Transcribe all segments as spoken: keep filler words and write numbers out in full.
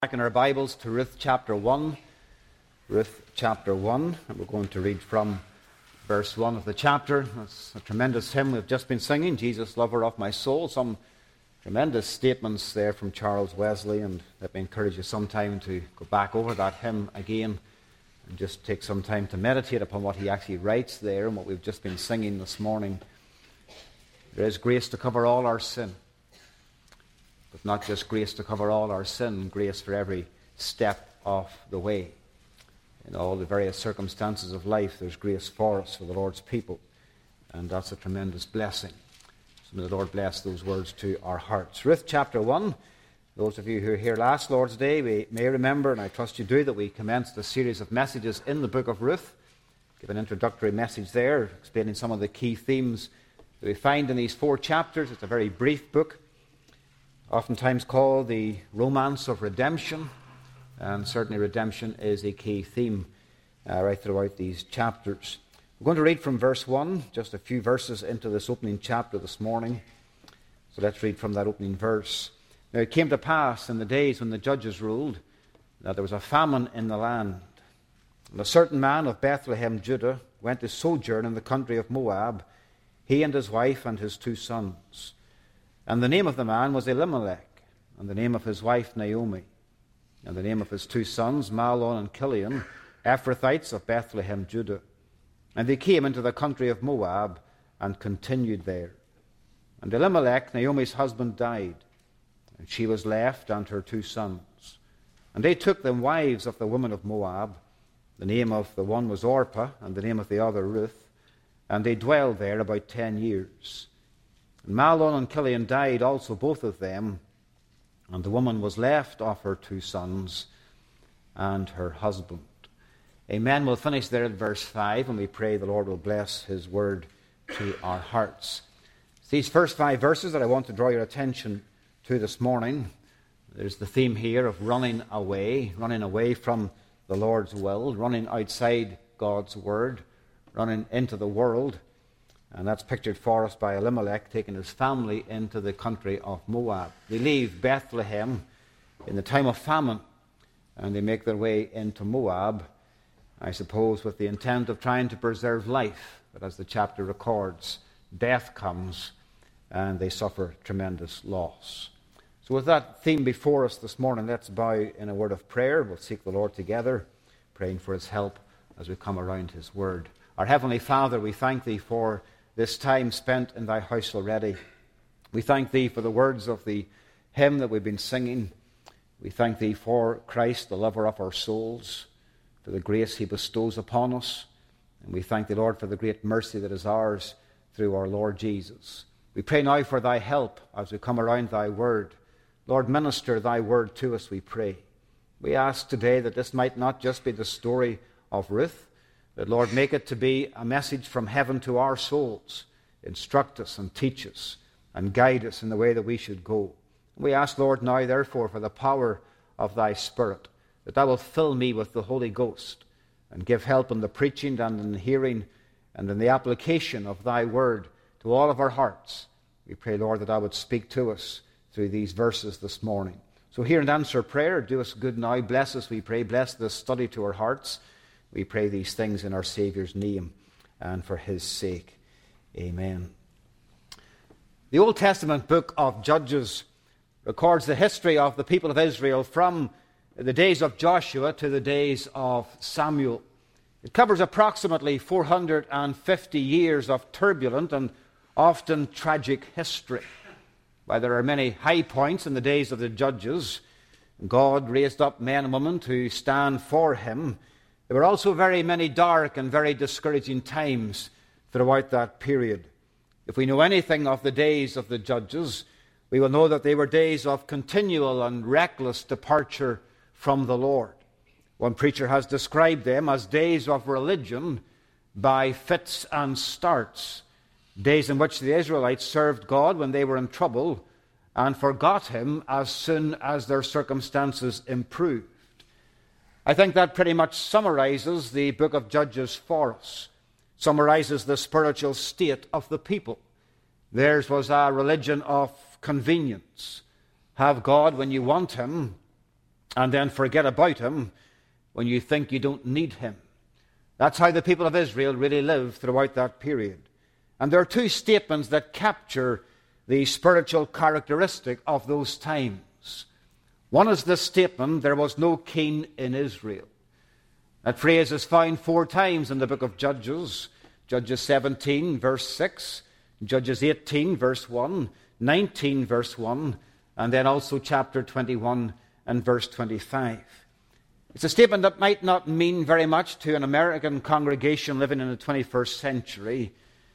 Back in our Bibles to Ruth chapter one. Ruth chapter one, and we're going to read from verse one of the chapter. That's a tremendous hymn we've just been singing, Jesus, Lover of My Soul. Some tremendous statements there from Charles Wesley, and let me encourage you sometime to go back over that hymn again and just take some time to meditate upon what he actually writes there and what we've just been singing this morning. There is grace to cover all our sin. But not just grace to cover all our sin, grace for every step of the way. In all the various circumstances of life, there's grace for us, for the Lord's people. And that's a tremendous blessing. So may the Lord bless those words to our hearts. Ruth chapter one. Those of you who were here last Lord's Day, we may remember, and I trust you do, that we commenced a series of messages in the book of Ruth. Give an introductory message there, explaining some of the key themes that we find in these four chapters. It's a very brief book, oftentimes called the romance of redemption, and certainly redemption is a key theme uh, right throughout these chapters. We're going to read from verse one, just a few verses into this opening chapter this morning. So let's read from that opening verse. Now it came to pass in the days when the judges ruled that there was a famine in the land. And a certain man of Bethlehem, Judah, went to sojourn in the country of Moab, he and his wife and his two sons. And the name of the man was Elimelech, and the name of his wife Naomi, and the name of his two sons Mahlon and Chilion, Ephrathites of Bethlehem, Judah. And they came into the country of Moab and continued there. And Elimelech, Naomi's husband, died, and she was left and her two sons. And they took them wives of the women of Moab. The name of the one was Orpah, and the name of the other Ruth. And they dwelled there about ten years. And Mahlon and Chilion died also, both of them, and the woman was left of her two sons and her husband. Amen. We'll finish there at verse five, and we pray the Lord will bless his word to our hearts. It's these first five verses that I want to draw your attention to this morning. There's the theme here of running away, running away from the Lord's will, running outside God's word, running into the world. And that's pictured for us by Elimelech taking his family into the country of Moab. They leave Bethlehem in the time of famine, and they make their way into Moab, I suppose with the intent of trying to preserve life. But as the chapter records, death comes, and they suffer tremendous loss. So with that theme before us this morning, let's bow in a word of prayer. We'll seek the Lord together, praying for his help as we come around his word. Our Heavenly Father, we thank thee for this time spent in thy house already. We thank thee for the words of the hymn that we've been singing. We thank thee for Christ, the lover of our souls, for the grace he bestows upon us. And we thank thee, Lord, for the great mercy that is ours through our Lord Jesus. We pray now for thy help as we come around thy word. Lord, minister thy word to us, we pray. We ask today that this might not just be the story of Ruth, but Lord, make it to be a message from heaven to our souls. Instruct us and teach us and guide us in the way that we should go. We ask, Lord, now therefore for the power of thy Spirit, that thou wilt fill me with the Holy Ghost and give help in the preaching and in the hearing and in the application of thy word to all of our hearts. We pray, Lord, that thou would speak to us through these verses this morning. So hear and answer prayer. Do us good now. Bless us, we pray. Bless this study to our hearts. We pray these things in our Saviour's name and for his sake. Amen. The Old Testament book of Judges records the history of the people of Israel from the days of Joshua to the days of Samuel. It covers approximately four hundred fifty years of turbulent and often tragic history. While there are many high points in the days of the Judges, God raised up men and women to stand for him. There were also very many dark and very discouraging times throughout that period. If we know anything of the days of the Judges, we will know that they were days of continual and reckless departure from the Lord. One preacher has described them as days of religion by fits and starts, days in which the Israelites served God when they were in trouble and forgot him as soon as their circumstances improved. I think that pretty much summarizes the book of Judges for us, summarizes the spiritual state of the people. Theirs was a religion of convenience. Have God when you want him, and then forget about him when you think you don't need him. That's how the people of Israel really lived throughout that period. And there are two statements that capture the spiritual characteristic of those times. One is this statement, there was no king in Israel. That phrase is found four times in the book of Judges. Judges seventeen, verse six, Judges eighteen, verse one, nineteen, verse one, and then also chapter twenty-one and verse twenty-five. It's a statement that might not mean very much to an American congregation living in the twenty-first century.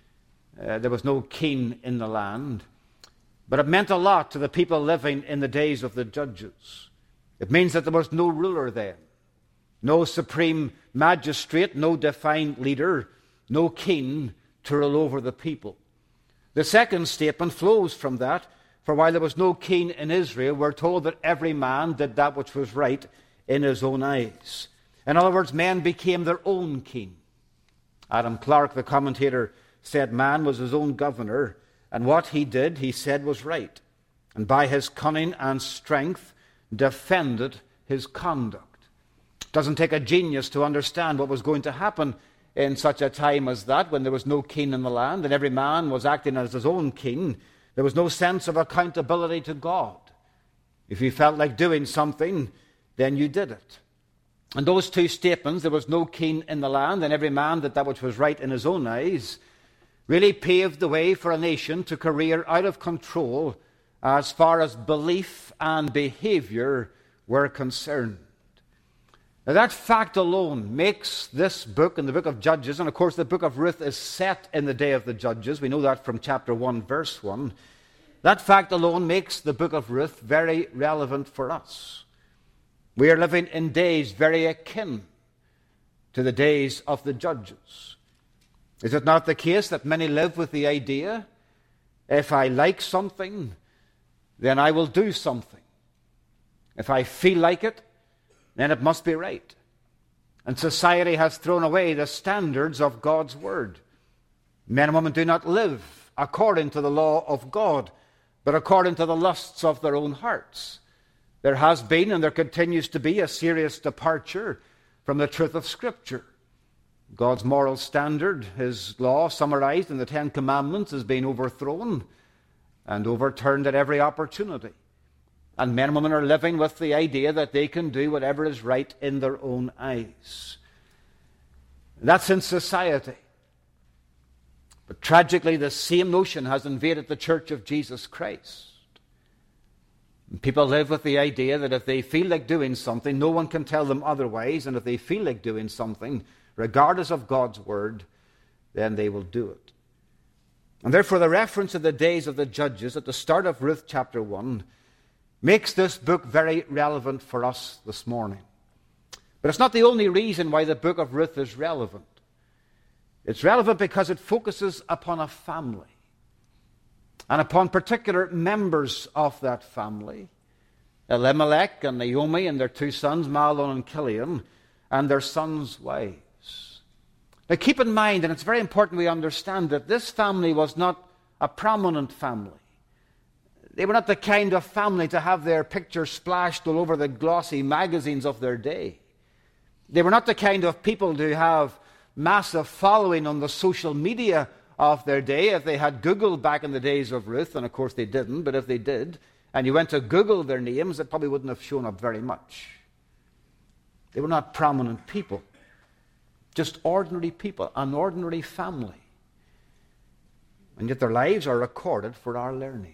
Uh, there was no king in the land. But it meant a lot to the people living in the days of the judges. It means that there was no ruler then, no supreme magistrate, no defined leader, no king to rule over the people. The second statement flows from that, for while there was no king in Israel, we're told that every man did that which was right in his own eyes. In other words, men became their own king. Adam Clarke, the commentator, said man was his own governor, and what he did, he said, was right, and by his cunning and strength defended his conduct. It doesn't take a genius to understand what was going to happen in such a time as that, when there was no king in the land, and every man was acting as his own king. There was no sense of accountability to God. If you felt like doing something, then you did it. And those two statements, there was no king in the land, and every man did that which was right in his own eyes, really paved the way for a nation to career out of control as far as belief and behavior were concerned. Now, that fact alone makes this book and the book of Judges, and of course the book of Ruth is set in the day of the Judges. We know that from chapter one, verse one. That fact alone makes the book of Ruth very relevant for us. We are living in days very akin to the days of the Judges. Is it not the case that many live with the idea, if I like something, then I will do something. If I feel like it, then it must be right. And society has thrown away the standards of God's word. Men and women do not live according to the law of God, but according to the lusts of their own hearts. There has been and there continues to be a serious departure from the truth of Scripture. God's moral standard, his law summarized in the Ten Commandments, is being overthrown and overturned at every opportunity. And men and women are living with the idea that they can do whatever is right in their own eyes. That's in society. But tragically, the same notion has invaded the Church of Jesus Christ. And people live with the idea that if they feel like doing something, no one can tell them otherwise, and if they feel like doing something, regardless of God's word, then they will do it. And therefore the reference to the days of the Judges at the start of Ruth chapter one makes this book very relevant for us this morning. But it's not the only reason why the book of Ruth is relevant. It's relevant because it focuses upon a family and upon particular members of that family. Elimelech and Naomi and their two sons, Mahlon and Chilion, and their sons' wives. Now keep in mind, and it's very important we understand, that this family was not a prominent family. They were not the kind of family to have their pictures splashed all over the glossy magazines of their day. They were not the kind of people to have massive following on the social media of their day. If they had Google back in the days of Ruth, and of course they didn't, but if they did, and you went to Google their names, it probably wouldn't have shown up very much. They were not prominent people. Just ordinary people, an ordinary family. And yet their lives are recorded for our learning.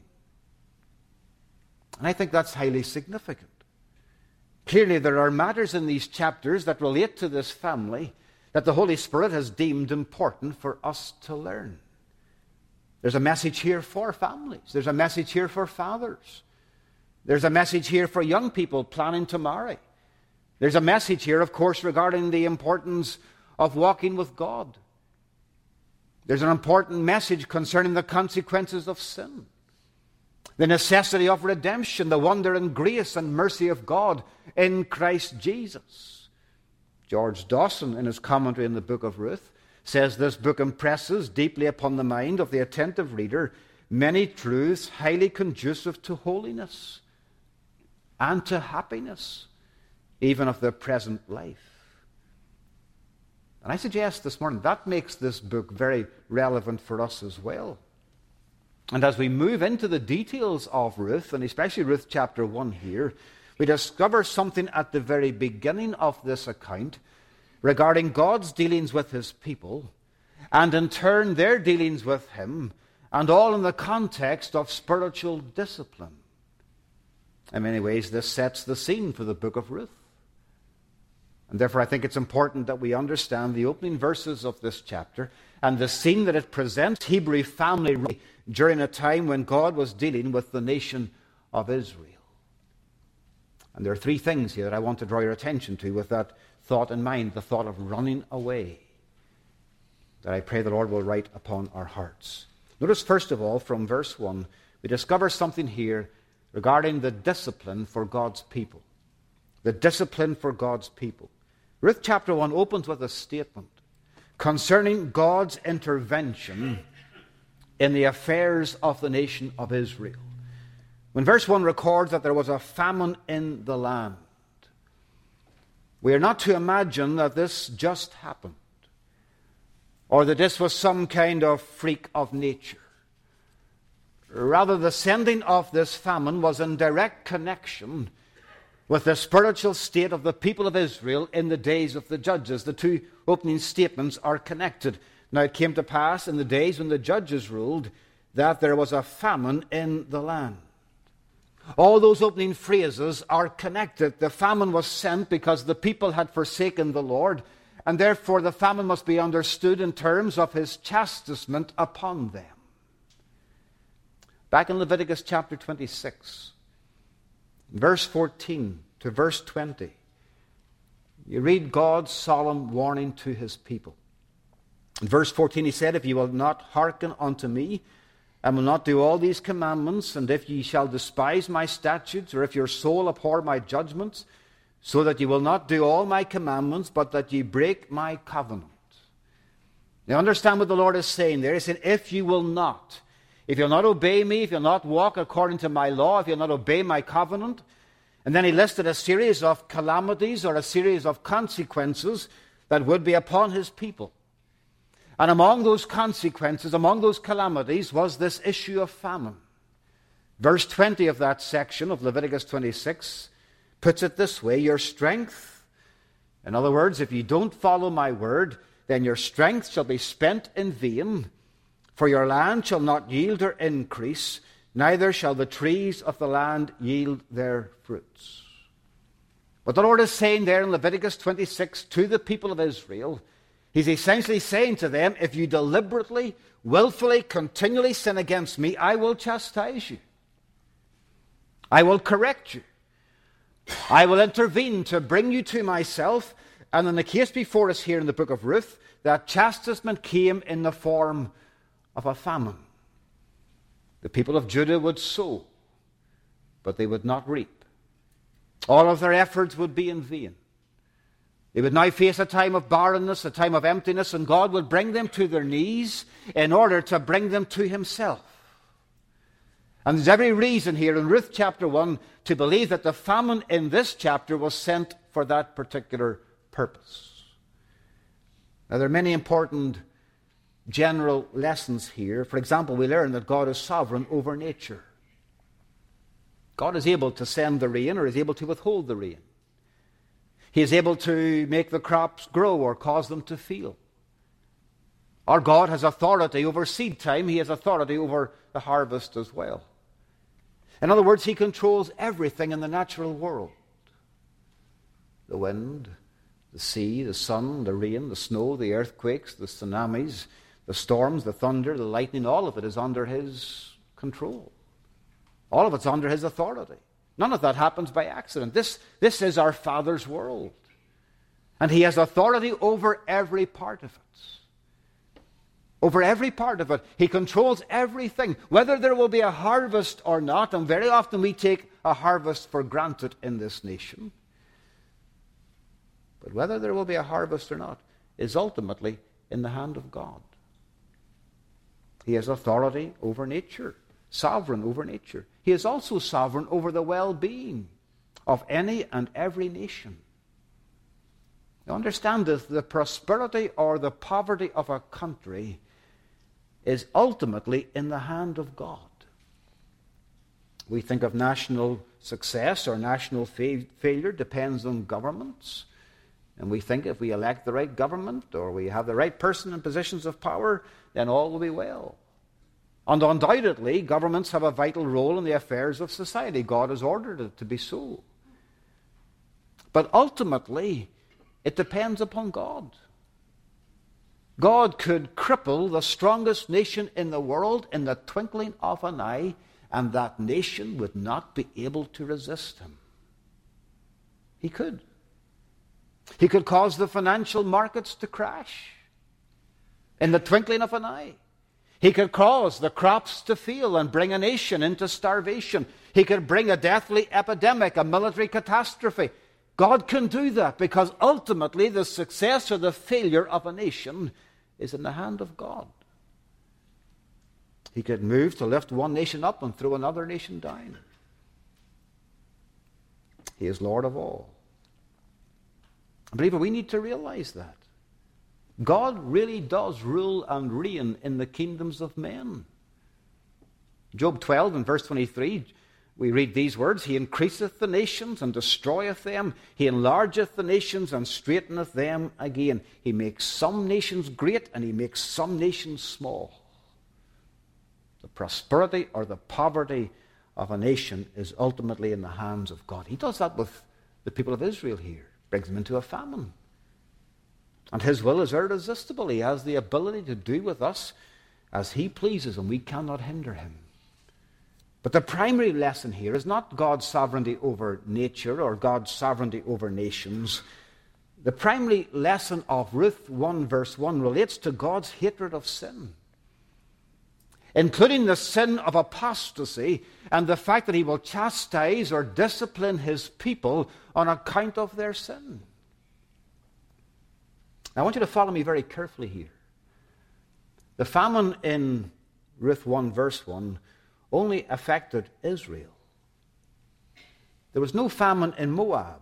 And I think that's highly significant. Clearly there are matters in these chapters that relate to this family that the Holy Spirit has deemed important for us to learn. There's a message here for families. There's a message here for fathers. There's a message here for young people planning to marry. There's a message here, of course, regarding the importance of walking with God. There's an important message concerning the consequences of sin, the necessity of redemption, the wonder and grace and mercy of God in Christ Jesus. George Dawson, in his commentary in the book of Ruth, says this book impresses deeply upon the mind of the attentive reader many truths highly conducive to holiness and to happiness. even of their present life. And I suggest this morning that makes this book very relevant for us as well. And as we move into the details of Ruth, and especially Ruth chapter one here, we discover something at the very beginning of this account regarding God's dealings with his people, and in turn their dealings with him, and all in the context of spiritual discipline. In many ways, this sets the scene for the book of Ruth. And therefore, I think it's important that we understand the opening verses of this chapter and the scene that it presents Hebrew family during a time when God was dealing with the nation of Israel. And there are three things here that I want to draw your attention to with that thought in mind, the thought of running away, that I pray the Lord will write upon our hearts. Notice, first of all, from verse one, we discover something here regarding the discipline for God's people. The discipline for God's people. Ruth chapter one opens with a statement concerning God's intervention in the affairs of the nation of Israel. When verse one records that there was a famine in the land, we are not to imagine that this just happened, or that this was some kind of freak of nature. Rather, the sending of this famine was in direct connection with the spiritual state of the people of Israel in the days of the judges. The two opening statements are connected. Now it came to pass in the days when the judges ruled that there was a famine in the land. All those opening phrases are connected. The famine was sent because the people had forsaken the Lord, and therefore the famine must be understood in terms of his chastisement upon them. Back in Leviticus chapter twenty-six, verse fourteen to verse twenty, you read God's solemn warning to his people. In verse fourteen he said, "If ye will not hearken unto me, and will not do all these commandments, and if ye shall despise my statutes, or if your soul abhor my judgments, so that ye will not do all my commandments, but that ye break my covenant." Now understand what the Lord is saying there. He's saying, if you will not, if you'll not obey me, if you'll not walk according to my law, if you'll not obey my covenant. And then he listed a series of calamities or a series of consequences that would be upon his people. And among those consequences, among those calamities, was this issue of famine. Verse twenty of that section of Leviticus twenty-six puts it this way: your strength, in other words, if you don't follow my word, then your strength shall be spent in vain, for your land shall not yield her increase, neither shall the trees of the land yield their fruits. What the Lord is saying there in Leviticus twenty-six to the people of Israel, he's essentially saying to them, if you deliberately, willfully, continually sin against me, I will chastise you. I will correct you. I will intervene to bring you to myself. And in the case before us here in the book of Ruth, that chastisement came in the form of a famine. The people of Judah would sow, but they would not reap. All of their efforts would be in vain. They would now face a time of barrenness, a time of emptiness, and God would bring them to their knees in order to bring them to himself. And there's every reason here in Ruth chapter one to believe that the famine in this chapter was sent for that particular purpose. Now, there are many important general lessons here. For example, we learn that God is sovereign over nature. God is able to send the rain or is able to withhold the rain. He is able to make the crops grow or cause them to fail. Our God has authority over seed time. He has authority over the harvest as well. In other words, he controls everything in the natural world. The wind, the sea, the sun, the rain, the snow, the earthquakes, the tsunamis, the storms, the thunder, the lightning, all of it is under his control. All of it's under his authority. None of that happens by accident. This, this is our Father's world. And he has authority over every part of it. Over every part of it. He controls everything. Whether there will be a harvest or not, and very often we take a harvest for granted in this nation. But whether there will be a harvest or not is ultimately in the hand of God. He has authority over nature, sovereign over nature. He is also sovereign over the well-being of any and every nation. You understand this, the prosperity or the poverty of a country is ultimately in the hand of God. We think of national success or national fa- failure depends on governments. And we think if we elect the right government or we have the right person in positions of power, then all will be well. And undoubtedly, governments have a vital role in the affairs of society. God has ordered it to be so. But ultimately, it depends upon God. God could cripple the strongest nation in the world in the twinkling of an eye, and that nation would not be able to resist him. He could. He could cause the financial markets to crash in the twinkling of an eye. He could cause the crops to fail and bring a nation into starvation. He could bring a deathly epidemic, a military catastrophe. God can do that because ultimately the success or the failure of a nation is in the hand of God. He could move to lift one nation up and throw another nation down. He is Lord of all. Believer, we need to realize that. God really does rule and reign in the kingdoms of men. Job twelve and verse twenty-three, we read these words, He increaseth the nations and destroyeth them. He enlargeth the nations and straighteneth them again. He makes some nations great and he makes some nations small. The prosperity or the poverty of a nation is ultimately in the hands of God. He does that with the people of Israel here. Brings them into a famine. And his will is irresistible. He has the ability to do with us as he pleases, and we cannot hinder him. But the primary lesson here is not God's sovereignty over nature or God's sovereignty over nations. The primary lesson of Ruth one verse one relates to God's hatred of sin, including the sin of apostasy and the fact that he will chastise or discipline his people on account of their sin. Now, I want you to follow me very carefully here. The famine in Ruth one verse one only affected Israel. There was no famine in Moab.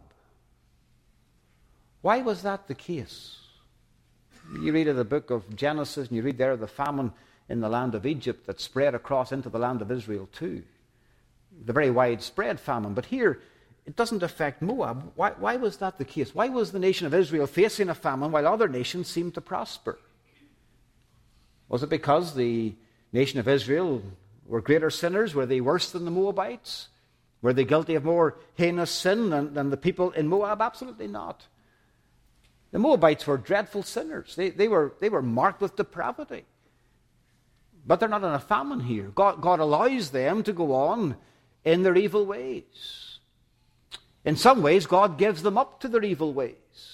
Why was that the case? You read in the book of Genesis and you read there of the famine in the land of Egypt that spread across into the land of Israel too. The very widespread famine. But here, it doesn't affect Moab. Why, why was that the case? Why was the nation of Israel facing a famine while other nations seemed to prosper? Was it because the nation of Israel were greater sinners? Were they worse than the Moabites? Were they guilty of more heinous sin than, than the people in Moab? Absolutely not. The Moabites were dreadful sinners. They, they, were, they were marked with depravity. But they're not in a famine here. God, God allows them to go on in their evil ways. In some ways, God gives them up to their evil ways.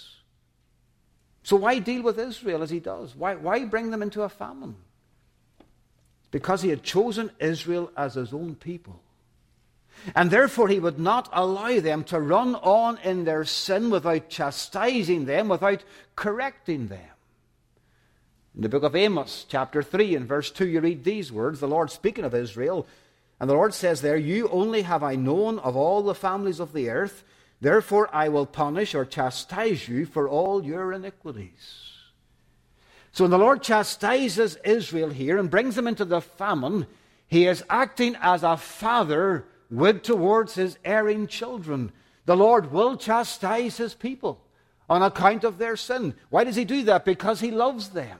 So why deal with Israel as he does? Why, why bring them into a famine? Because he had chosen Israel as his own people. And therefore he would not allow them to run on in their sin without chastising them, without correcting them. In the book of Amos, chapter three, and verse two, you read these words, the Lord speaking of Israel, and the Lord says there, You only have I known of all the families of the earth, therefore I will punish or chastise you for all your iniquities. So when the Lord chastises Israel here and brings them into the famine, he is acting as a father would towards his erring children. The Lord will chastise his people on account of their sin. Why does he do that? Because he loves them.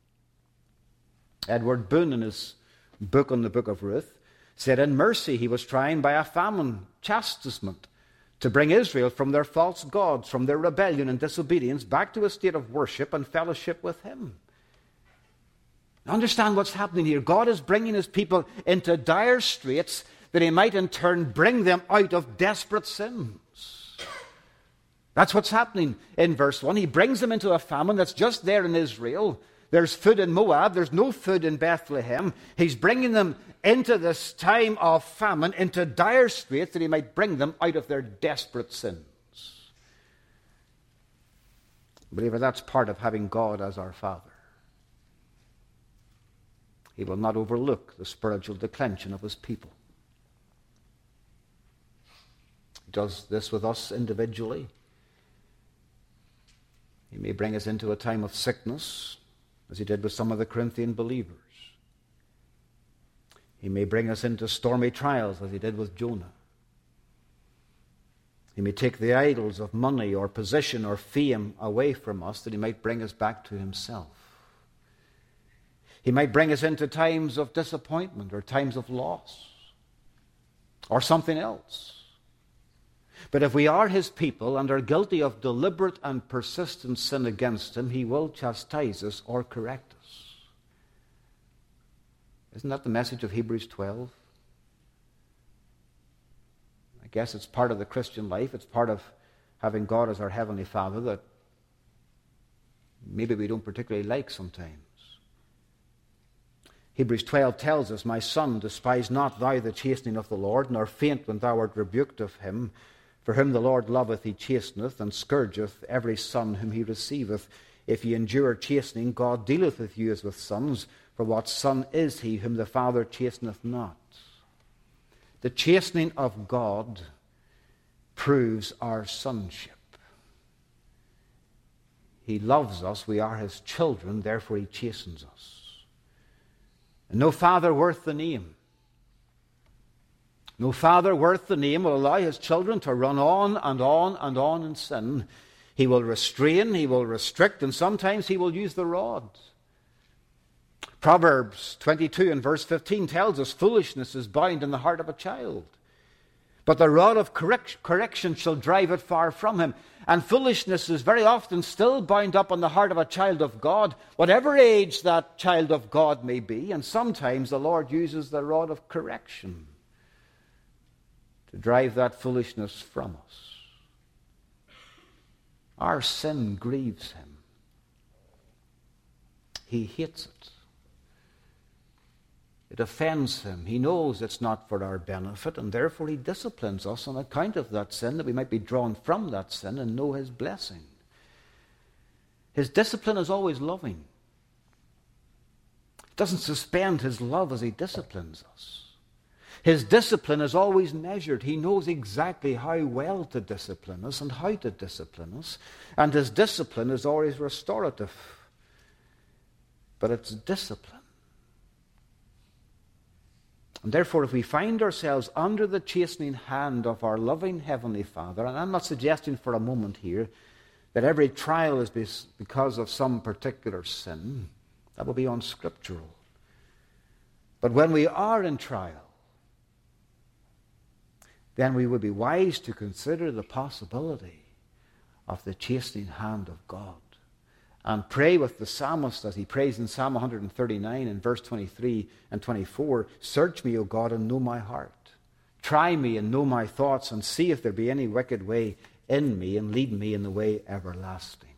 Edward Boone, in his book on the book of Ruth, said in mercy he was trying by a famine chastisement to bring Israel from their false gods, from their rebellion and disobedience, back to a state of worship and fellowship with him. Understand what's happening here. God is bringing his people into dire straits that he might in turn bring them out of desperate sins. That's what's happening in verse one. He brings them into a famine that's just there in Israel. There's food in Moab. There's no food in Bethlehem. He's bringing them into this time of famine, into dire straits, that he might bring them out of their desperate sins. Believer, that's part of having God as our Father. He will not overlook the spiritual declension of his people. He does this with us individually. He may bring us into a time of sickness, as he did with some of the Corinthian believers. He may bring us into stormy trials, as he did with Jonah. He may take the idols of money or position or fame away from us, that he might bring us back to himself. He might bring us into times of disappointment or times of loss or something else. But if we are his people and are guilty of deliberate and persistent sin against him, he will chastise us or correct us. Isn't that the message of Hebrews twelve? I guess it's part of the Christian life. It's part of having God as our Heavenly Father that maybe we don't particularly like sometimes. Hebrews twelve tells us, "My son, despise not thou the chastening of the Lord, nor faint when thou art rebuked of him. For whom the Lord loveth, he chasteneth, and scourgeth every son whom he receiveth. If ye endure chastening, God dealeth with you as with sons. For what son is he whom the Father chasteneth not?" The chastening of God proves our sonship. He loves us. We are his children. Therefore he chastens us. And no father worth the name, no father worth the name will allow his children to run on and on and on in sin. He will restrain, he will restrict, and sometimes he will use the rod. Proverbs twenty-two and verse fifteen tells us, "Foolishness is bound in the heart of a child, but the rod of correct, correction shall drive it far from him." And foolishness is very often still bound up in the heart of a child of God, whatever age that child of God may be. And sometimes the Lord uses the rod of correction to drive that foolishness from us. Our sin grieves him. He hates it. It offends him. He knows it's not for our benefit, and therefore he disciplines us on account of that sin, that we might be drawn from that sin and know his blessing. His discipline is always loving. It doesn't suspend his love as he disciplines us. His discipline is always measured. He knows exactly how well to discipline us and how to discipline us. And his discipline is always restorative. But it's discipline. And therefore, if we find ourselves under the chastening hand of our loving Heavenly Father, and I'm not suggesting for a moment here that every trial is because of some particular sin, that will be unscriptural. But when we are in trial, then we would be wise to consider the possibility of the chastening hand of God. And pray with the psalmist as he prays in Psalm one thirty-nine in verse twenty-three and twenty-four, "Search me, O God, and know my heart. Try me and know my thoughts, and see if there be any wicked way in me, and lead me in the way everlasting."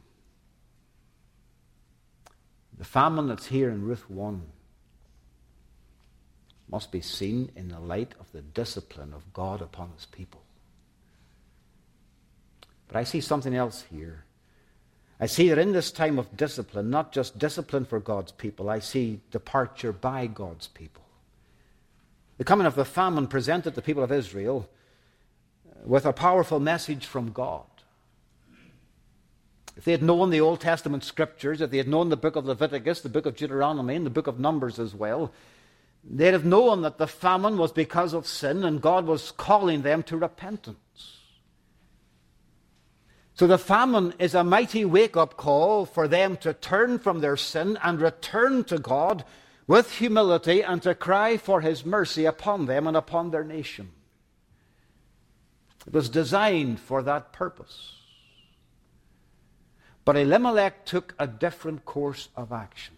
The famine that's here in Ruth one must be seen in the light of the discipline of God upon his people. But I see something else here. I see that in this time of discipline, not just discipline for God's people, I see departure by God's people. The coming of the famine presented the people of Israel with a powerful message from God. If they had known the Old Testament scriptures, if they had known the book of Leviticus, the book of Deuteronomy, and the book of Numbers as well, they'd have known that the famine was because of sin, and God was calling them to repentance. So the famine is a mighty wake-up call for them to turn from their sin and return to God with humility and to cry for his mercy upon them and upon their nation. It was designed for that purpose. But Elimelech took a different course of action.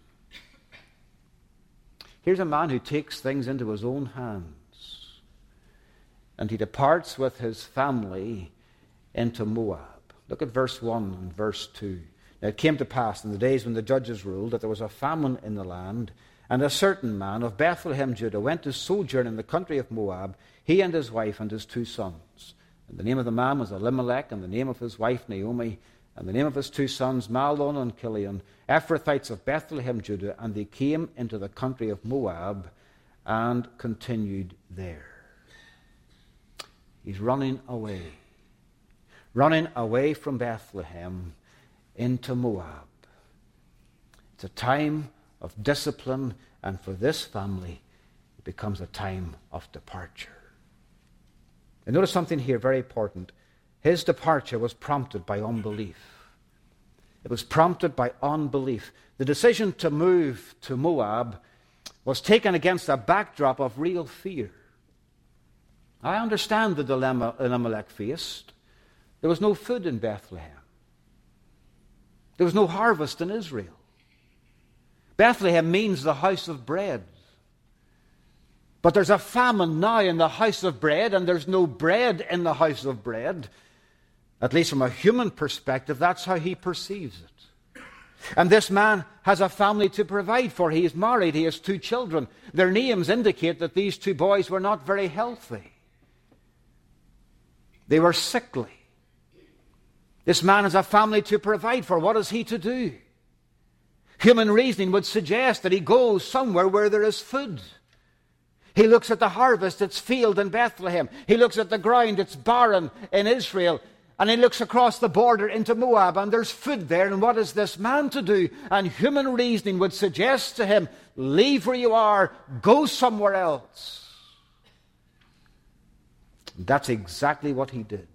Here's a man who takes things into his own hands, and he departs with his family into Moab. Look at verse one and verse two. Now it came to pass in the days when the judges ruled that there was a famine in the land, and a certain man of Bethlehem, Judah, went to sojourn in the country of Moab, he and his wife and his two sons. And the name of the man was Elimelech, and the name of his wife Naomi, and the name of his two sons Mahlon and Chilion, Ephrathites of Bethlehem, Judah, and they came into the country of Moab and continued there. He's running away. Running away from Bethlehem into Moab. It's a time of discipline, and for this family, it becomes a time of departure. And notice something here very important. His departure was prompted by unbelief. It was prompted by unbelief. The decision to move to Moab was taken against a backdrop of real fear. I understand the dilemma Elimelech faced. There was no food in Bethlehem. There was no harvest in Israel. Bethlehem means the house of bread. But there's a famine now in the house of bread, and there's no bread in the house of bread. At least from a human perspective, that's how he perceives it. And this man has a family to provide for. He is married. He has two children. Their names indicate that these two boys were not very healthy. They were sickly. This man has a family to provide for. What is he to do? Human reasoning would suggest that he goes somewhere where there is food. He looks at the harvest, it's field in Bethlehem. He looks at the ground, it's barren in Israel. And he looks across the border into Moab, and there's food there. And what is this man to do? And human reasoning would suggest to him, leave where you are, go somewhere else. That's exactly what he did.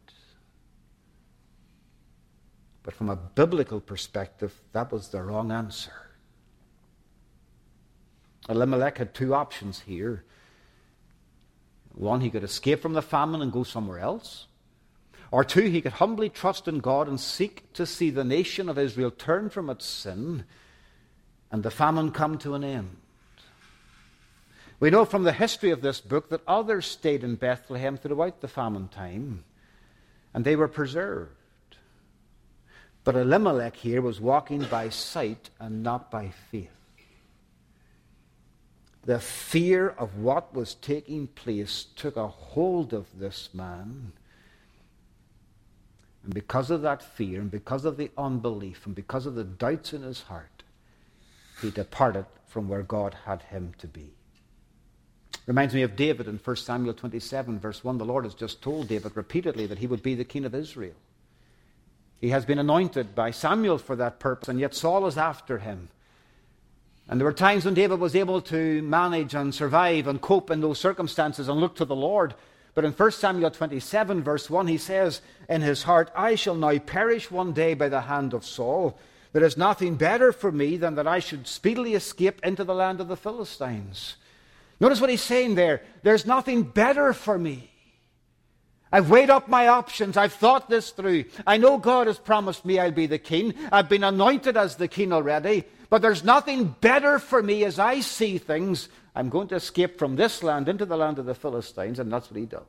But from a biblical perspective, that was the wrong answer. Elimelech had two options here. One, he could escape from the famine and go somewhere else. Or two, he could humbly trust in God and seek to see the nation of Israel turn from its sin and the famine come to an end. We know from the history of this book that others stayed in Bethlehem throughout the famine time, and they were preserved. But Elimelech here was walking by sight and not by faith. The fear of what was taking place took a hold of this man. And because of that fear, and because of the unbelief, and because of the doubts in his heart, he departed from where God had him to be. Reminds me of David in First Samuel twenty-seven, verse one. The Lord has just told David repeatedly that he would be the king of Israel. He has been anointed by Samuel for that purpose, and yet Saul is after him. And there were times when David was able to manage and survive and cope in those circumstances and look to the Lord. But in First Samuel twenty-seven, verse one, he says in his heart, I shall now perish one day by the hand of Saul. There is nothing better for me than that I should speedily escape into the land of the Philistines. Notice what he's saying there. There's nothing better for me. I've weighed up my options. I've thought this through. I know God has promised me I'll be the king. I've been anointed as the king already. But there's nothing better for me as I see things. I'm going to escape from this land into the land of the Philistines, and that's what he does.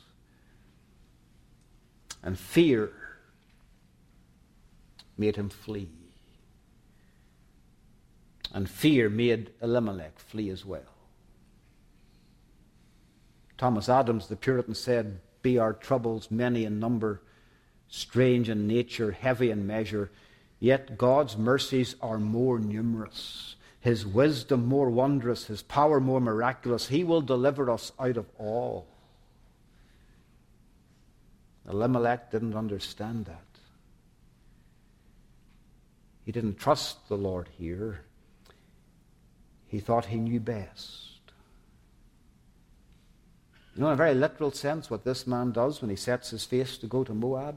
And fear made him flee. And fear made Elimelech flee as well. Thomas Adams, the Puritan, said, be our troubles many in number, strange in nature, heavy in measure, yet God's mercies are more numerous, his wisdom more wondrous, his power more miraculous. He will deliver us out of all. Elimelech didn't understand that. He didn't trust the Lord here. He thought he knew best. You know, in a very literal sense, what this man does when he sets his face to go to Moab,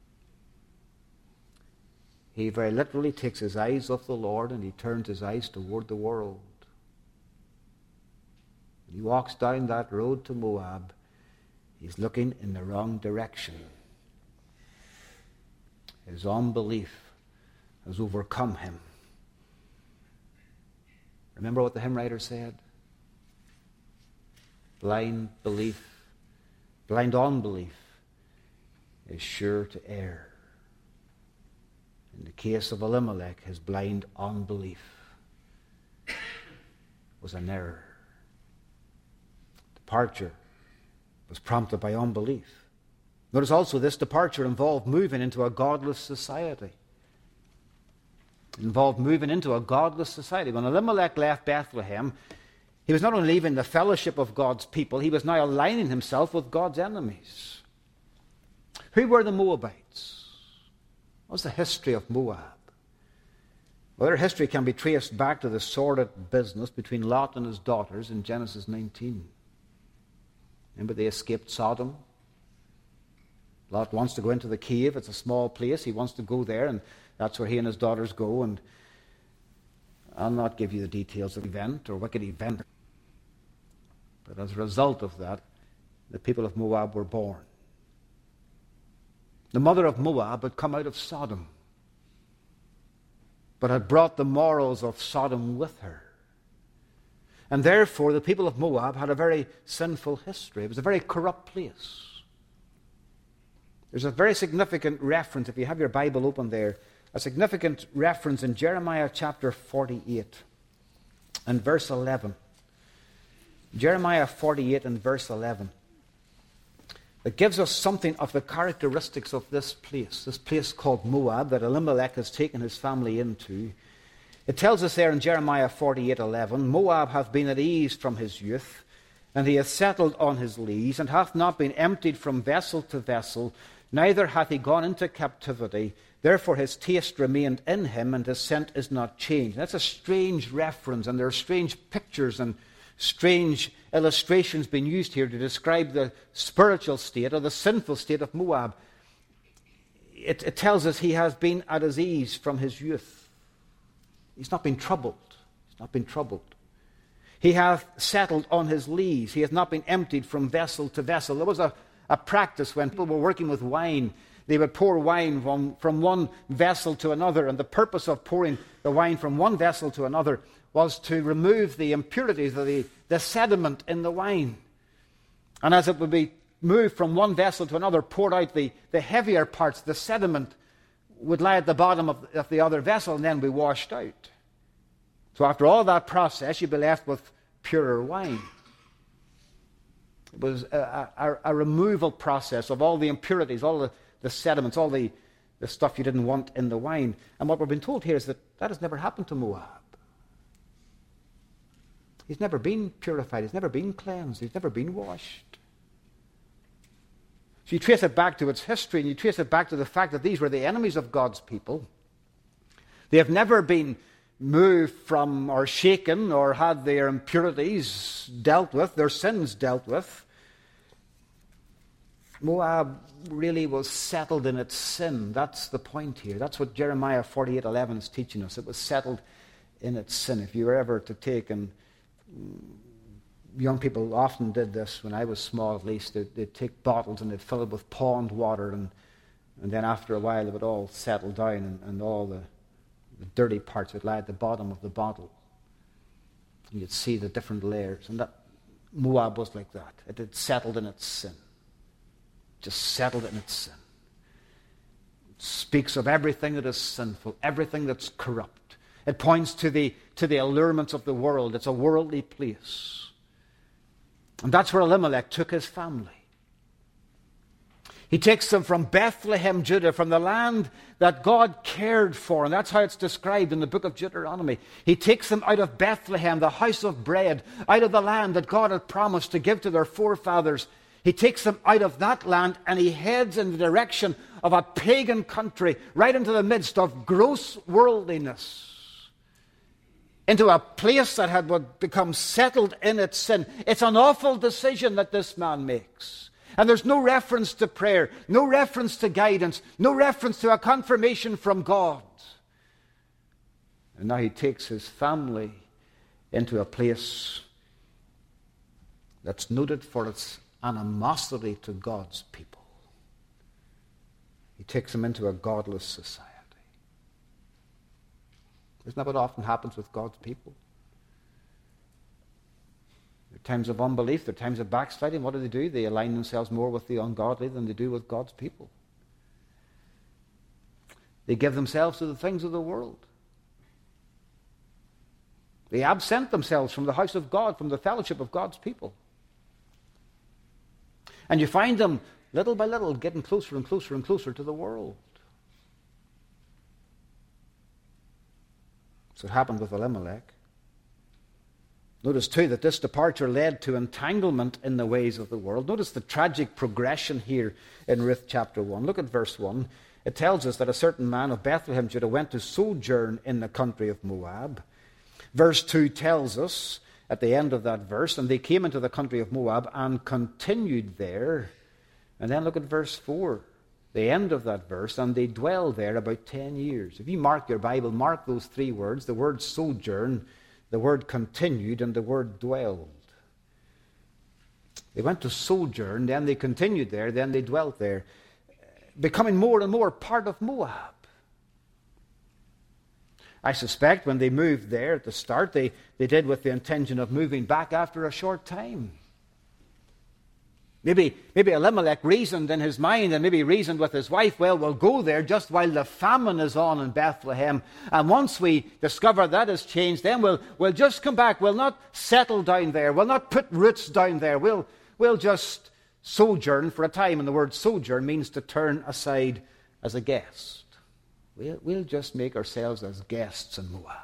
he very literally takes his eyes off the Lord and he turns his eyes toward the world. When he walks down that road to Moab, he's looking in the wrong direction. His unbelief has overcome him. Remember what the hymn writer said? Blind belief, blind unbelief is sure to err. In the case of Elimelech, his blind unbelief was an error. Departure was prompted by unbelief. Notice also this departure involved moving into a godless society. It involved moving into a godless society. When Elimelech left Bethlehem, he was not only leaving the fellowship of God's people, he was now aligning himself with God's enemies. Who were the Moabites? What was the history of Moab? Well, their history can be traced back to the sordid business between Lot and his daughters in Genesis nineteen. Remember, they escaped Sodom. Lot wants to go into the cave. It's a small place. He wants to go there, and that's where he and his daughters go. And I'll not give you the details of the event or wicked event. But as a result of that, the people of Moab were born. The mother of Moab had come out of Sodom, but had brought the morals of Sodom with her. And therefore, the people of Moab had a very sinful history. It was a very corrupt place. There's a very significant reference, if you have your Bible open there, a significant reference in Jeremiah chapter forty-eight and verse eleven. Jeremiah forty-eight and verse eleven. It gives us something of the characteristics of this place, this place called Moab that Elimelech has taken his family into. It tells us there in Jeremiah forty-eight eleven, Moab hath been at ease from his youth, and he hath settled on his lees, and hath not been emptied from vessel to vessel, neither hath he gone into captivity. Therefore his taste remained in him, and his scent is not changed. That's a strange reference, and there are strange pictures and strange illustrations being used here to describe the spiritual state or the sinful state of Moab. It, it tells us he has been at his ease from his youth. He's not been troubled. He's not been troubled. He hath settled on his lees. He hath not been emptied from vessel to vessel. There was a, a practice when people were working with wine. They would pour wine from, from one vessel to another, and the purpose of pouring the wine from one vessel to another was to remove the impurities or the, the sediment in the wine. And as it would be moved from one vessel to another, poured out the, the heavier parts, the sediment would lie at the bottom of, of the other vessel and then be washed out. So after all that process, you'd be left with purer wine. It was a, a, a removal process of all the impurities, all the, the sediments, all the, the stuff you didn't want in the wine. And what we're being told here is that that has never happened to Moab. He's never been purified. He's never been cleansed. He's never been washed. So you trace it back to its history, and you trace it back to the fact that these were the enemies of God's people. They have never been moved from or shaken or had their impurities dealt with, their sins dealt with. Moab really was settled in its sin. That's the point here. That's what Jeremiah forty-eight eleven is teaching us. It was settled in its sin. If you were ever to take, and young people often did this when I was small at least, they'd, they'd take bottles and they'd fill it with pond water, and, and then after a while it would all settle down, and, and all the, the dirty parts would lie at the bottom of the bottle. And you'd see the different layers. And that Moab was like that. It had settled in its sin. Just settled in its sin. It speaks of everything that is sinful, everything that's corrupt. It points to the, to the allurements of the world. It's a worldly place. And that's where Elimelech took his family. He takes them from Bethlehem, Judah, from the land that God cared for. And that's how it's described in the book of Deuteronomy. He takes them out of Bethlehem, the house of bread, out of the land that God had promised to give to their forefathers. He takes them out of that land, and he heads in the direction of a pagan country, right into the midst of gross worldliness, into a place that had become settled in its sin. It's an awful decision that this man makes. And there's no reference to prayer, no reference to guidance, no reference to a confirmation from God. And now he takes his family into a place that's noted for its animosity to God's people. He takes them into a godless society. Isn't that what often happens with God's people? There are times of unbelief, there are times of backsliding. What do they do? They align themselves more with the ungodly than they do with God's people. They give themselves to the things of the world. They absent themselves from the house of God, from the fellowship of God's people. And you find them, little by little, getting closer and closer and closer to the world. So it happened with Elimelech. Notice, too, that this departure led to entanglement in the ways of the world. Notice the tragic progression here in Ruth chapter one. Look at verse one. it tells us that a certain man of Bethlehem, Judah, went to sojourn in the country of Moab. Verse two tells us, at the end of that verse, and they came into the country of Moab and continued there. And then look at verse four, the end of that verse, and they dwelled there about ten years. If you mark your Bible, mark those three words, the word sojourn, the word continued, and the word dwelled. They went to sojourn, then they continued there, then they dwelt there, becoming more and more part of Moab. I suspect when they moved there at the start, they, they did with the intention of moving back after a short time. Maybe, maybe Elimelech reasoned in his mind and maybe reasoned with his wife, well, we'll go there just while the famine is on in Bethlehem. And once we discover that has changed, then we'll, we'll just come back. We'll not settle down there. We'll not put roots down there. We'll, we'll just sojourn for a time. And the word sojourn means to turn aside as a guest. We'll, we'll just make ourselves as guests in Moab.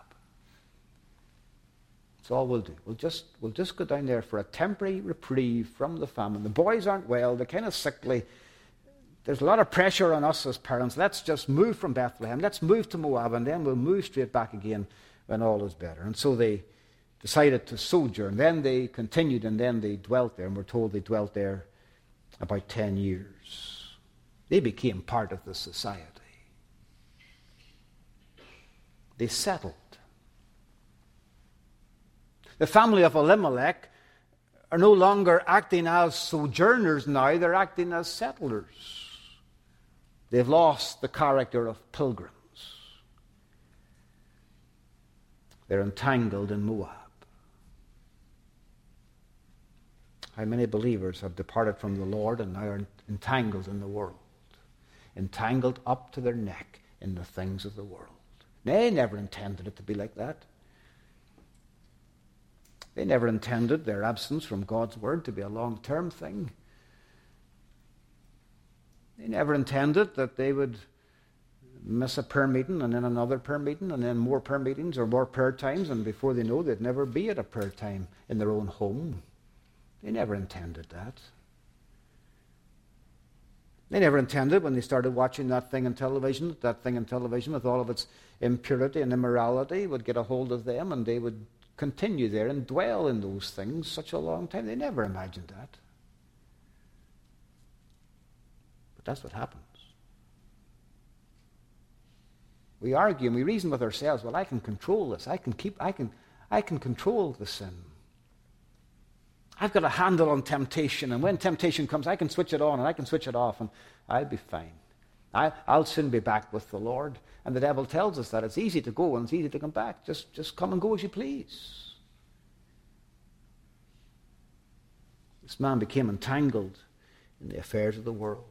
That's all we'll do. We'll just, we'll just go down there for a temporary reprieve from the famine. The boys aren't well. They're kind of sickly. There's a lot of pressure on us as parents. Let's just move from Bethlehem. Let's move to Moab, and then we'll move straight back again when all is better. And so they decided to sojourn. Then they continued, and then they dwelt there. And we're told they dwelt there about ten years. They became part of the society. They settled. The family of Elimelech are no longer acting as sojourners now, they're acting as settlers. They've lost the character of pilgrims. They're entangled in Moab. How many believers have departed from the Lord and now are entangled in the world? Entangled up to their neck in the things of the world. They never intended it to be like that. They never intended their absence from God's Word to be a long-term thing. They never intended that they would miss a prayer meeting and then another prayer meeting and then more prayer meetings or more prayer times, and before they know, they'd never be at a prayer time in their own home. They never intended that. They never intended when they started watching that thing on television, that, that thing on television with all of its impurity and immorality would get a hold of them and they would continue there and dwell in those things such a long time. They never imagined that. But that's what happens. We argue and we reason with ourselves, well, I can control this. I can keep, I can, I can control the sin. I've got a handle on temptation, and when temptation comes, I can switch it on and I can switch it off, and I'll be fine. I, I'll soon be back with the Lord. And the devil tells us that it's easy to go and it's easy to come back. Just, just come and go as you please. This man became entangled in the affairs of the world.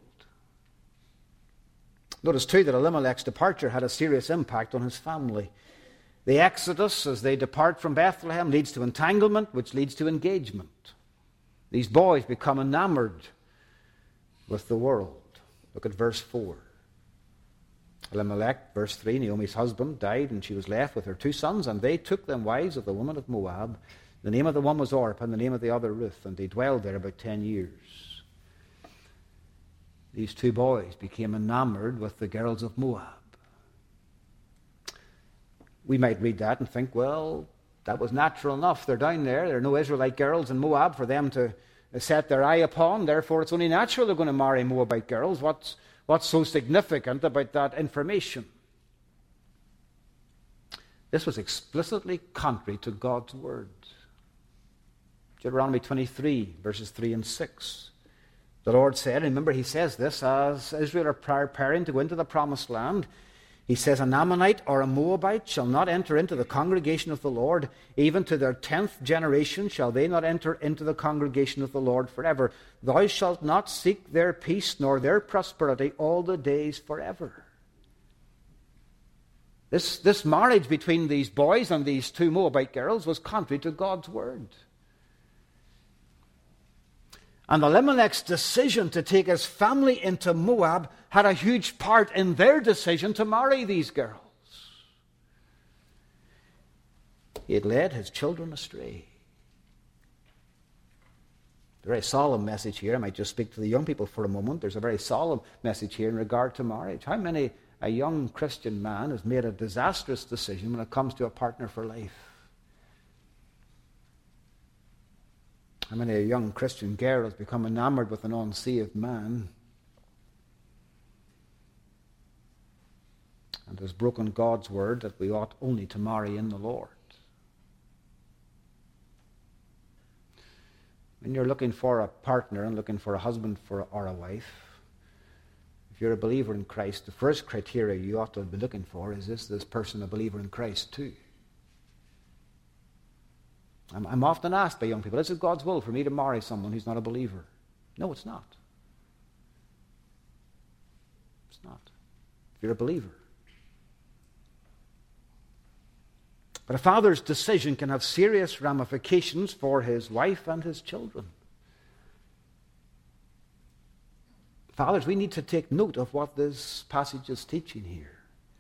Notice too that Elimelech's departure had a serious impact on his family. The exodus as they depart from Bethlehem leads to entanglement, which leads to engagement. These boys become enamored with the world. Look at verse four. Elimelech, verse three, Naomi's husband died, and she was left with her two sons, and they took them wives of the women of Moab. The name of the one was Orpah, and the name of the other Ruth, and they dwelled there about ten years. These two boys became enamored with the girls of Moab. We might read that and think, well, that was natural enough. They're down there. There are no Israelite girls in Moab for them to set their eye upon. Therefore, it's only natural they're going to marry Moabite girls. What's, what's so significant about that information? This was explicitly contrary to God's word. Deuteronomy twenty-three, verses three and six. The Lord said, remember he says this as Israel are preparing to go into the promised land. He says, an Ammonite or a Moabite shall not enter into the congregation of the Lord. Even to their tenth generation shall they not enter into the congregation of the Lord forever. Thou shalt not seek their peace nor their prosperity all the days forever. This, this marriage between these boys and these two Moabite girls was contrary to God's word. And Elimelech's decision to take his family into Moab had a huge part in their decision to marry these girls. He had led his children astray. A very solemn message here. I might just speak to the young people for a moment. There's a very solemn message here in regard to marriage. How many a young Christian man has made a disastrous decision when it comes to a partner for life? How many a young Christian girl has become enamored with an unsaved man and has broken God's word that we ought only to marry in the Lord? When you're looking for a partner and looking for a husband for or a wife, if you're a believer in Christ, the first criteria you ought to be looking for is, is this person a believer in Christ too? I'm, I'm often asked by young people, is it God's will for me to marry someone who's not a believer? No, it's not. It's not. If you're a believer. But a father's decision can have serious ramifications for his wife and his children. Fathers, we need to take note of what this passage is teaching here.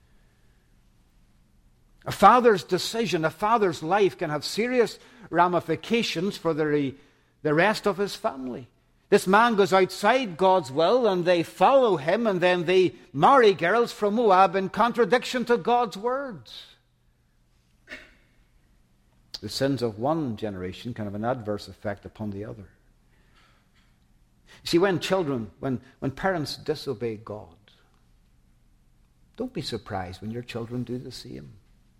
A father's decision, a father's life can have serious ramifications for the, the rest of his family. This man goes outside God's will and they follow him, and then they marry girls from Moab in contradiction to God's words. The sins of one generation can have an adverse effect upon the other. See, when children, when, when parents disobey God, don't be surprised when your children do the same.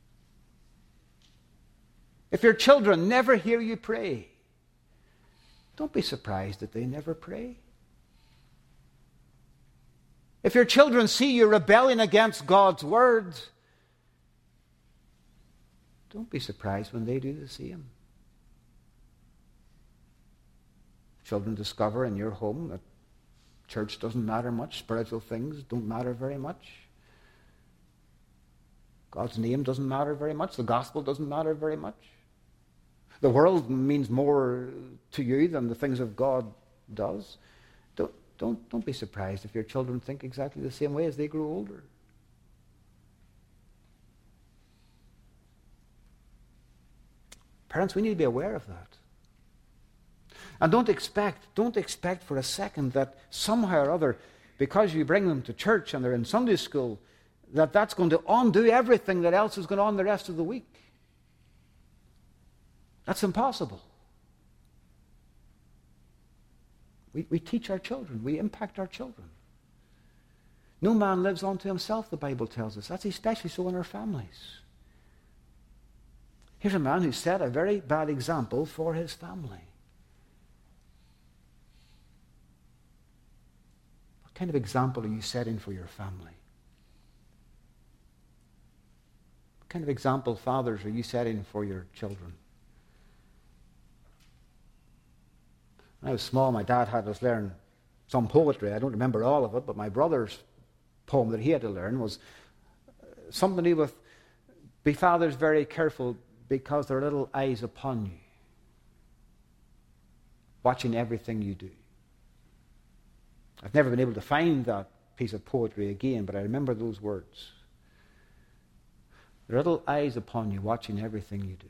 If your children never hear you pray, don't be surprised that they never pray. If your children see you rebelling against God's word, don't be surprised when they do the same. Children discover in your home that church doesn't matter much, spiritual things don't matter very much. God's name doesn't matter very much, the gospel doesn't matter very much. The world means more to you than the things of God does. Don't, don't, don't be surprised if your children think exactly the same way as they grow older. Parents, we need to be aware of that. And don't expect, don't expect for a second that somehow or other, because you bring them to church and they're in Sunday school, that that's going to undo everything that else is going on the rest of the week. That's impossible. We, we teach our children. We impact our children. No man lives unto himself, the Bible tells us. That's especially so in our families. Here's a man who set a very bad example for his family. What kind of example are you setting for your family? What kind of example, fathers, are you setting for your children? When I was small, my dad had us learn some poetry. I don't remember all of it, but my brother's poem that he had to learn was something to do with, be fathers very careful because there are little eyes upon you, watching everything you do. I've never been able to find that piece of poetry again, but I remember those words. There are little eyes upon you, watching everything you do.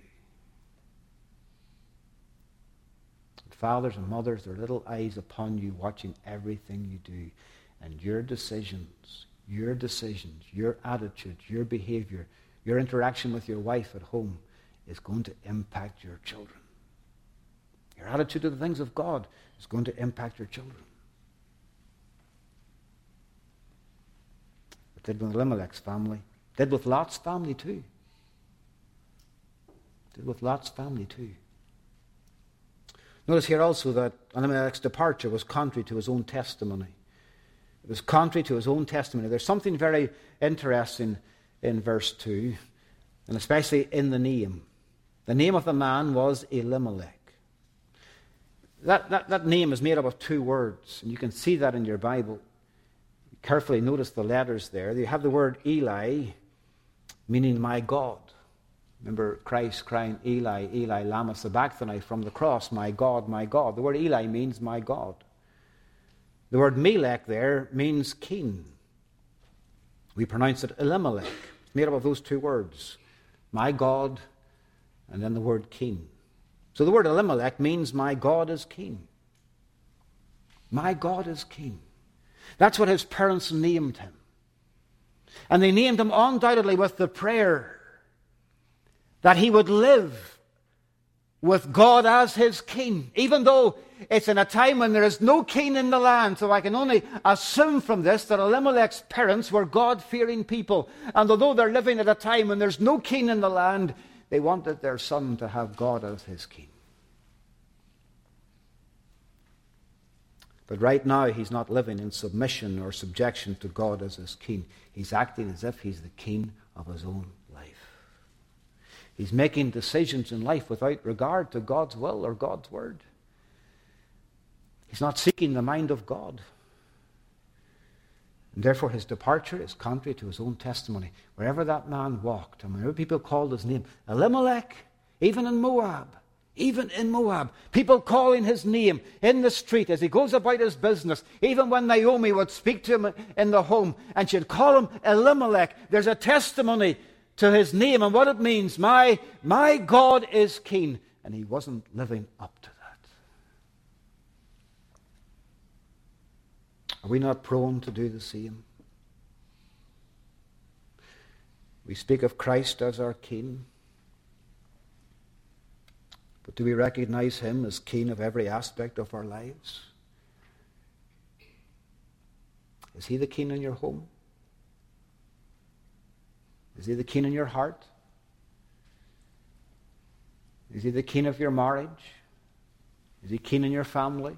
Fathers and mothers, there are little eyes upon you, watching everything you do. And your decisions, your decisions, your attitudes, your behavior, your interaction with your wife at home is going to impact your children. Your attitude to the things of God is going to impact your children. It did with Elimelech's family. It did with Lot's family too. It did with Lot's family too. Notice here also that Elimelech's departure was contrary to his own testimony. It was contrary to his own testimony. There's something very interesting in verse two, and especially in the name. The name of the man was Elimelech. That, that, that name is made up of two words, and you can see that in your Bible. Carefully notice the letters there. You have the word Eli, meaning my God. Remember Christ crying, Eli, Eli, lama sabachthani, from the cross, my God, my God. The word Eli means my God. The word Melech there means king. We pronounce it Elimelech. It's made up of those two words, my God, and then the word king. So the word Elimelech means my God is king. My God is king. That's what his parents named him. And they named him undoubtedly with the prayer that he would live with God as his king, even though it's in a time when there is no king in the land. So I can only assume from this that Elimelech's parents were God-fearing people. And although they're living at a time when there's no king in the land, they wanted their son to have God as his king. But right now, he's not living in submission or subjection to God as his king. He's acting as if he's the king of his own life. He's making decisions in life without regard to God's will or God's word. He's not seeking the mind of God. And therefore his departure is contrary to his own testimony. Wherever that man walked, and whenever people called his name, Elimelech, even in Moab, even in Moab, people calling his name in the street as he goes about his business, even when Naomi would speak to him in the home, and she'd call him Elimelech, there's a testimony to his name and what it means. My, my God is king. And he wasn't living up to that. Are we not prone to do the same? We speak of Christ as our king. But do we recognize him as king of every aspect of our lives? Is he the king in your home? Is he the king in your heart? Is he the king of your marriage? Is he king in your family?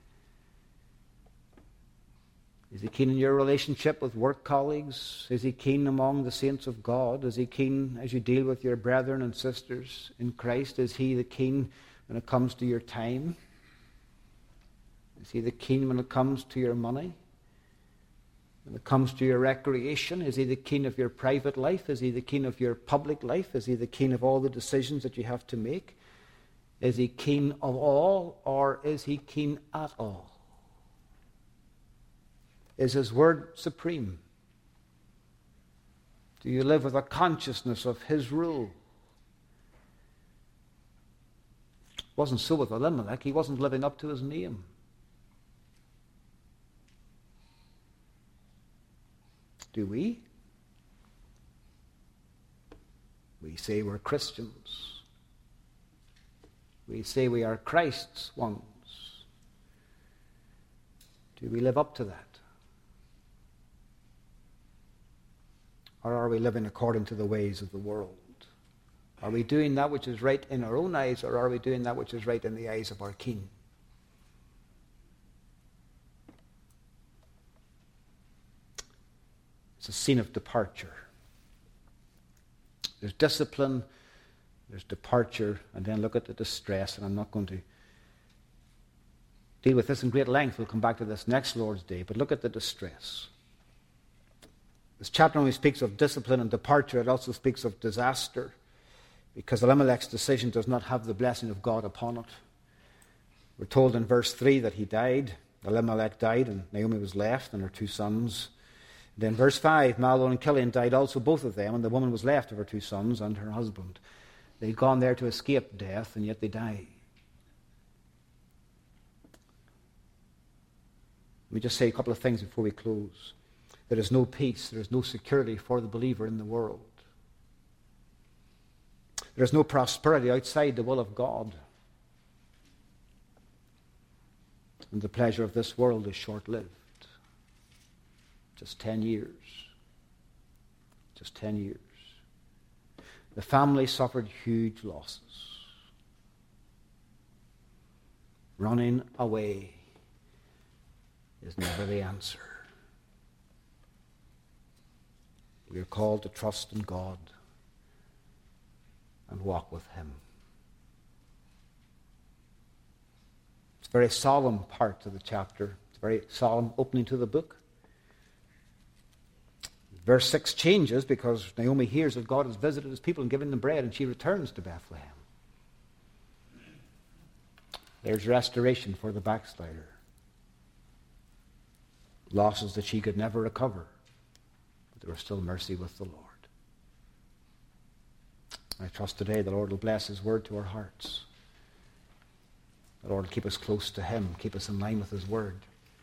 Is he king in your relationship with work colleagues? Is he king among the saints of God? Is he king as you deal with your brethren and sisters in Christ? Is he the king when it comes to your time? Is he the king when it comes to your money? When it comes to your recreation? Is he the king of your private life? Is he the king of your public life? Is he the king of all the decisions that you have to make? Is he king of all, or is he king at all? Is his word supreme? Do you live with a consciousness of his rule? It wasn't so with Elimelech. He wasn't living up to his name. Do we? We say we're Christians. We say we are Christ's ones. Do we live up to that? Or are we living according to the ways of the world? Are we doing that which is right in our own eyes, or are we doing that which is right in the eyes of our King? It's a scene of departure. There's discipline, there's departure, and then look at the distress, and I'm not going to deal with this in great length. We'll come back to this next Lord's Day, but look at the distress. This chapter only speaks of discipline and departure. It also speaks of disaster, because Elimelech's decision does not have the blessing of God upon it. We're told in verse three that he died. Elimelech died, and Naomi was left, and her two sons. Then verse five, Mahlon and Chilion died also, both of them, and the woman was left of her two sons and her husband. They'd gone there to escape death, and yet they died. Let me just say a couple of things before we close. There is no peace, there is no security for the believer in the world. There is no prosperity outside the will of God. And the pleasure of this world is short-lived. Just ten years. Just ten years. The family suffered huge losses. Running away is never the answer. We are called to trust in God and walk with Him. It's a very solemn part to the chapter. It's a very solemn opening to the book. Verse six changes because Naomi hears that God has visited his people and given them bread, and she returns to Bethlehem. There's restoration for the backslider. Losses that she could never recover. But there was still mercy with the Lord. I trust today the Lord will bless His word to our hearts. The Lord will keep us close to Him, keep us in line with His word.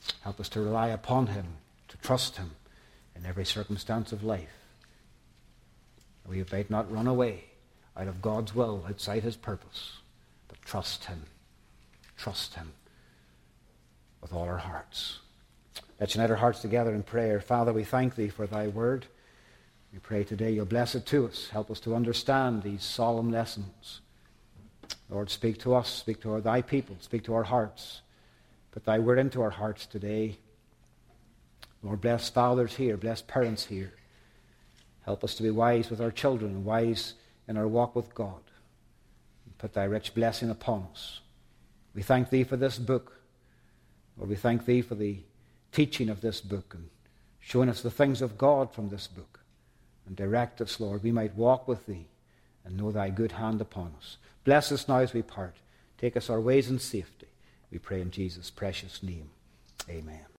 Help us to rely upon him, to trust him in every circumstance of life. We might not run away out of God's will, outside his purpose, but trust him. Trust him with all our hearts. Let's unite our hearts together in prayer. Father, we thank thee for thy word. We pray today you'll bless it to us. Help us to understand these solemn lessons. Lord, speak to us, speak to our, thy people, speak to our hearts. Put thy word into our hearts today. Lord, bless fathers here, bless parents here. Help us to be wise with our children and wise in our walk with God. And put thy rich blessing upon us. We thank thee for this book. Lord, we thank thee for the teaching of this book and showing us the things of God from this book. And direct us, Lord, we might walk with thee and know thy good hand upon us. Bless us now as we part. Take us our ways in safety. We pray in Jesus' precious name. Amen.